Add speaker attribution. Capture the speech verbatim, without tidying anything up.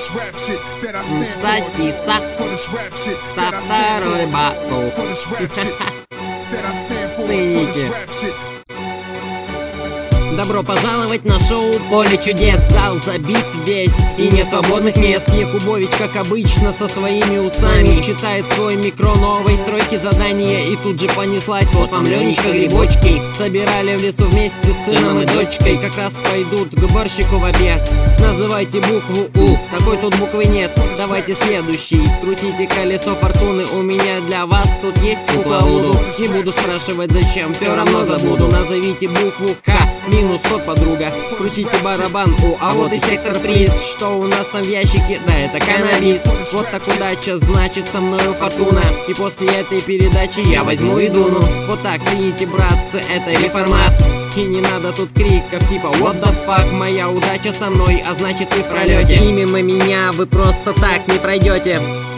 Speaker 1: Сосиса. Та второй батл. Цените. Добро пожаловать на шоу «Поле чудес». Зал забит весь и нет свободных мест. Якубович, как обычно, со своими усами читает свой микро новой тройки задания. И тут же понеслась. Вот вам Ленечка, грибочки. Собирали в лесу вместе с сыном и дочкой. Как раз пойдут к борщику в обед. Называйте букву У, такой тут буквы нет. Давайте следующий. Крутите колесо фортуны. У меня для вас тут есть кукла Вуду. Не буду спрашивать зачем, все равно забуду. Назовите букву К. Минус ход, подруга. Крутите барабан У, а вот и сектор приз. Что у нас там в ящике? Да, это каннабис. Вот так удача, значит со мною фортуна. И после этой передачи я возьму и дуну. Вот так, видите, братцы, это реформат. И не надо тут криков типа what the fuck. Моя удача со мной, а значит вы в пролете. И мимо меня вы просто так не пройдете.